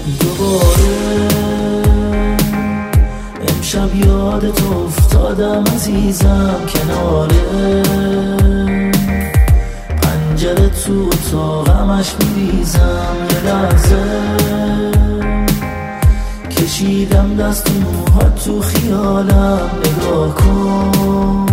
دوباره امشب یادت افتادم عزیزم، کناره پنجره تو اتاقمش میریزم. یه لحظه کشیدم دست موهات تو خیالم، نگاه کن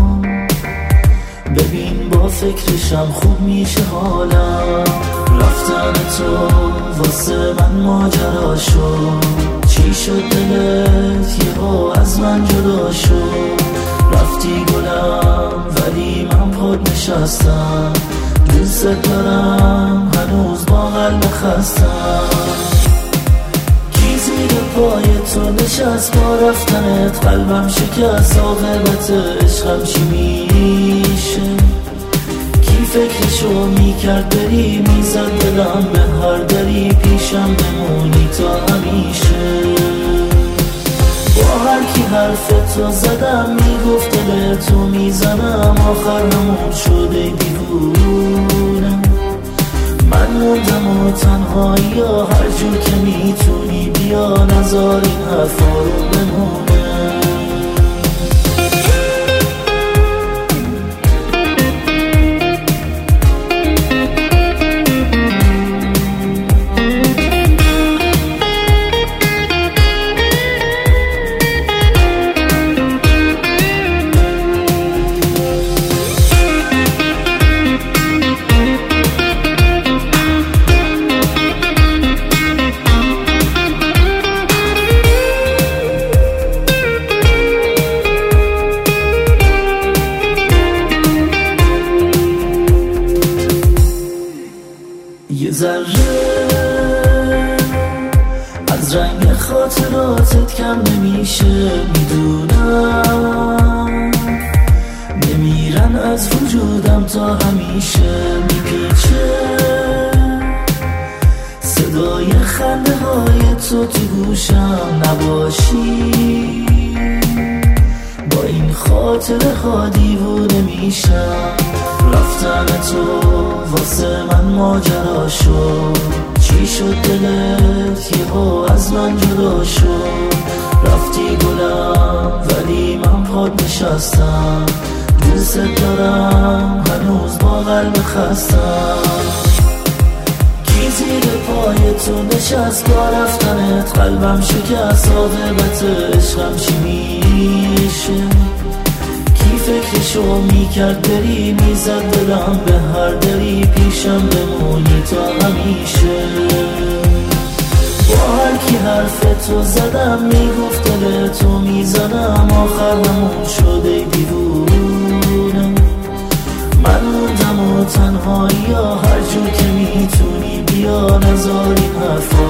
ببین با فکرشم خوب میشه حالم. رفتن تو واسه من ماجرا شد، چی شد دلت یهو از من جدا شد؟ رفتی گلم ولی من پاد نشستم، دوست دارم هنوز با قلب خستم. کی زیر پای تو نشست با رفتنت، قلبم شکست عاقبت عشقم چی میشه؟ کی فکرشو میکرد بری، میزد دلم به هر دری، پیشم بمونی تا همیشه. با هر کی حرفتو زدم میگفت دلتو میزنم، آخر همون شده دیوونم. من موندم و تنهایی یا هر جور که میتونی بیا، نذار این حرفا رو بمونه. یه ذره از رنگ خاطراتت کم نمیشه، میدونم نمیرن از وجودم تا همیشه. میپیچه صدای خنده های تو تو گوشم، نباشی با این خاطره ها دیوونه میشم. رفتن تو واسه من ماجرا شد، چی شد دلت یهو از من جدا شد؟ رفتی گلم ولی من پاد نشستم، دوست دارم هنوز با قلب خستم. کی زیر پای تو نشست با رفتنت، قلبم شکست عاقبت عشقم چی میشه؟ فکرشو میکرد بری، میزد دلم به هر دری، پیشم بمونی تا همیشه. با هر کی حرفتو زدم میگفت دلتو میزنم، آخر همون شده دیوونم. من موندم و تنهایی یا هر جور که میتونی بیا، نذار این حرفا